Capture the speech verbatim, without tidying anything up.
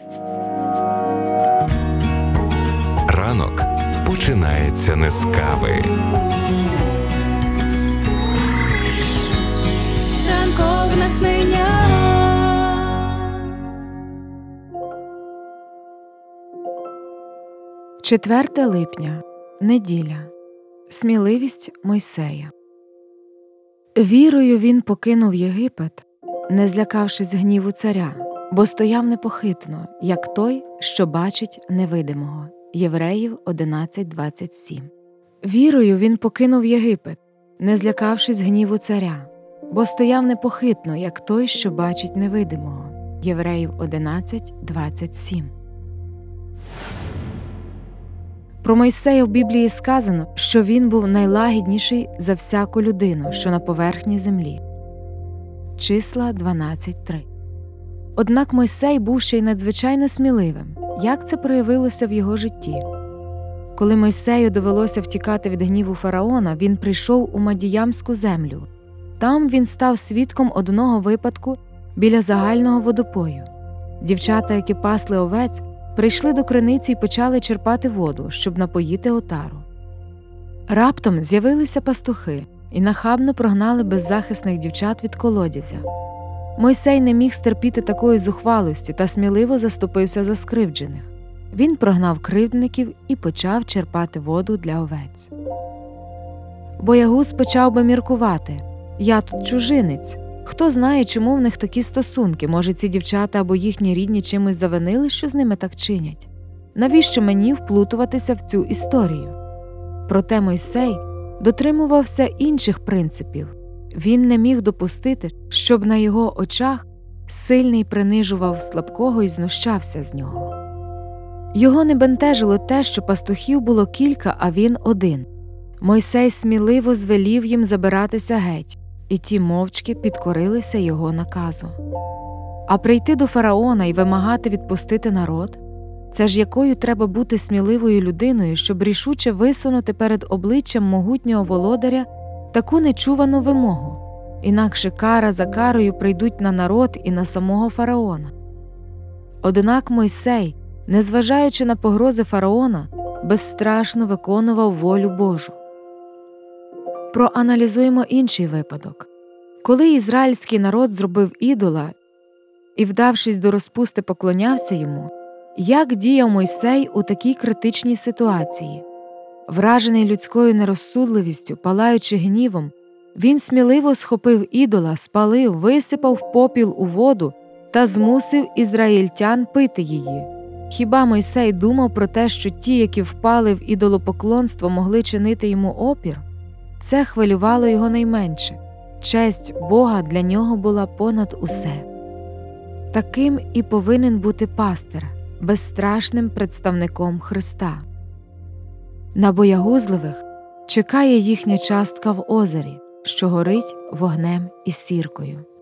Ранок починається не з кави. Ранкове натхнення. четверте липня. Неділя. Сміливість Мойсея. Вірою він покинув Єгипет, не злякавшись гніву царя, бо стояв непохитно, як той, що бачить невидимого. Євреїв одинадцять двадцять сім. Вірою він покинув Єгипет, не злякавшись гніву царя, бо стояв непохитно, як той, що бачить невидимого. Євреїв одинадцять двадцять сім. Про Мойсея в Біблії сказано, що він був найлагідніший за всяку людину, що на поверхні землі. Числа дванадцять три. Однак Мойсей був ще й надзвичайно сміливим. Як це проявилося в його житті? Коли Мойсею довелося втікати від гніву фараона, він прийшов у Мадіямську землю. Там він став свідком одного випадку біля загального водопою. Дівчата, які пасли овець, прийшли до криниці і почали черпати воду, щоб напоїти отару. Раптом з'явилися пастухи і нахабно прогнали беззахисних дівчат від колодязя. Мойсей не міг стерпіти такої зухвалості та сміливо заступився за скривджених. Він прогнав кривдників і почав черпати воду для овець. Боягуз почав би міркувати: «Я тут чужинець. Хто знає, чому в них такі стосунки? Може, ці дівчата або їхні рідні чимось завинили, що з ними так чинять? Навіщо мені вплутуватися в цю історію?» Проте Мойсей дотримувався інших принципів. Він не міг допустити, щоб на його очах сильний принижував слабкого і знущався з нього. Його не бентежило те, що пастухів було кілька, а він один. Мойсей сміливо звелів їм забиратися геть, і ті мовчки підкорилися його наказу. А прийти до фараона і вимагати відпустити народ – це ж якою треба бути сміливою людиною, щоб рішуче висунути перед обличчям могутнього володаря таку нечувану вимогу, інакше кара за карою прийдуть на народ і на самого фараона. Однак Мойсей, незважаючи на погрози фараона, безстрашно виконував волю Божу. Проаналізуємо інший випадок. Коли ізраїльський народ зробив ідола і, вдавшись до розпусти, поклонявся йому, як діяв Мойсей у такій критичній ситуації? Вражений людською нерозсудливістю, палаючи гнівом, він сміливо схопив ідола, спалив, висипав попіл у воду та змусив ізраїльтян пити її. Хіба Мойсей думав про те, що ті, які впали в ідолопоклонство, могли чинити йому опір? Це хвилювало його найменше. Честь Бога для нього була понад усе. Таким і повинен бути пастир, безстрашним представником Христа. На боягузливих чекає їхня частка в озері, що горить вогнем і сіркою.